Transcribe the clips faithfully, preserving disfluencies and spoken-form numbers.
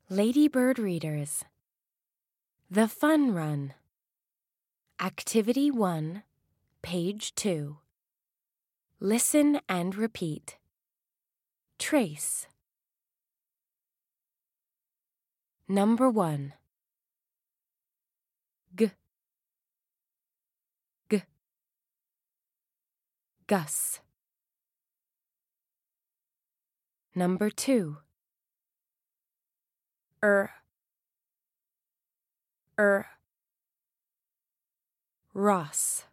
Ladybird Readers. The Fun Run. Activity one, Page two. Listen and repeat. Trace. Number one. G. G. Gus. Number two. Er. Er. Ross.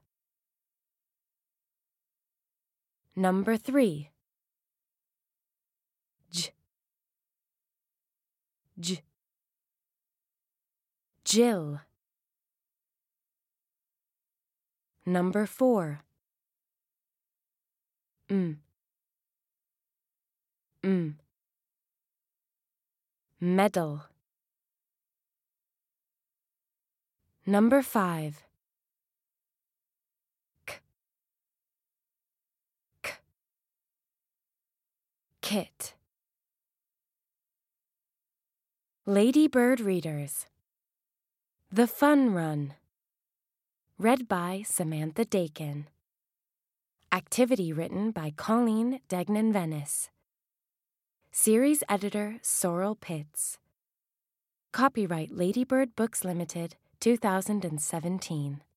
Number three. J. J. Jill. Number four. M. M. Medal. Number five. K. K. Kit. Ladybird Readers. The Fun Run. Read by Samantha Dakin. Activity written by Colleen Degnan-Venice. Series editor Sorrel Pitts. Copyright Ladybird Books Limited, two thousand seventeen.